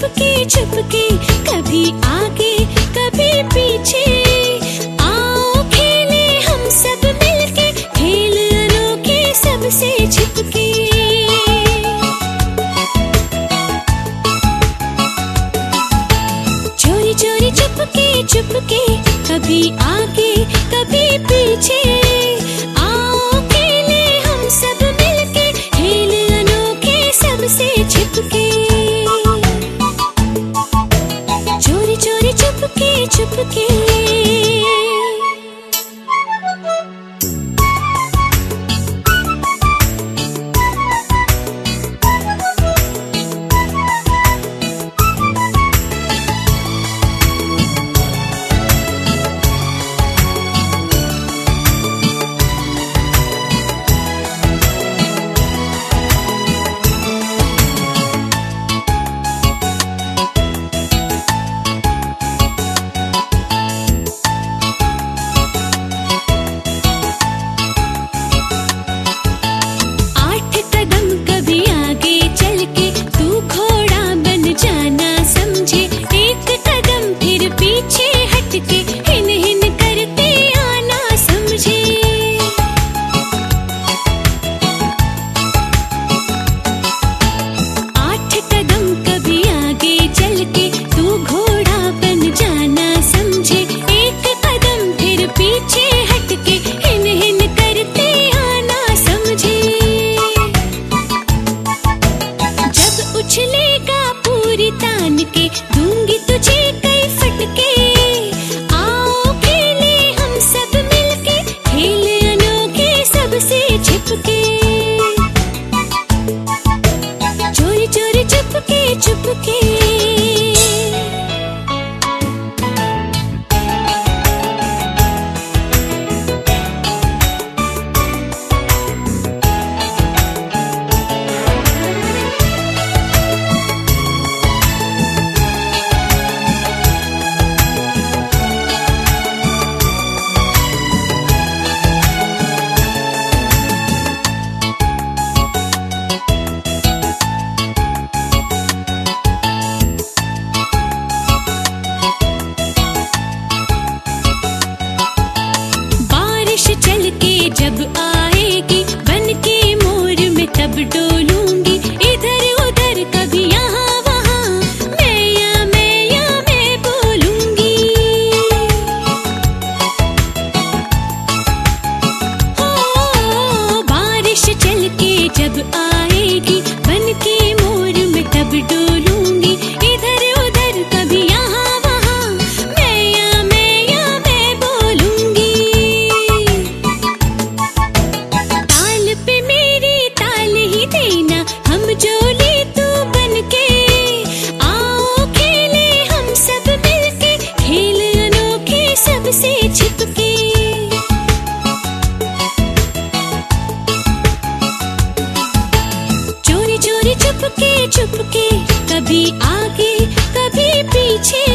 चुपके चुपके, कभी आगे कभी पीछे, आओ खेले हम सब मिलके, खेल अनोखे सबसे छिपके। चोरी चोरी चुपके चुपके, कभी आगे कभी पीछे, आओ खेले हम सब मिलके, खेल अनोखे सबसे छिपके। चोरी चोरी चुपके चुपके। उछलेगा पूरी तान के, दूंगी तुझे कई फटके, आओ खेले हम सब मिलके, खेल अनोखे सबसे छिपके। चोरी चोरी चुपके चुपके। जब आएगी बन के मोर में तब डोलूंगी, इधर उधर कभी यहाँ वहाँ, मैं या मैं बोलूंगी। हो बारिश चल के जब आएगी बन के मोर में तब डोलूंगी, इधर उधर कभी यहाँ वहाँ, मैं या मैं बोलूंगी। पे मेरी ताल ही देना, हम जोली तू बनके, आओ खेले हम सब मिलके, खेल अनोखे सबसे छिपके। चोरी चोरी चुपके चुपके, कभी आगे कभी पीछे,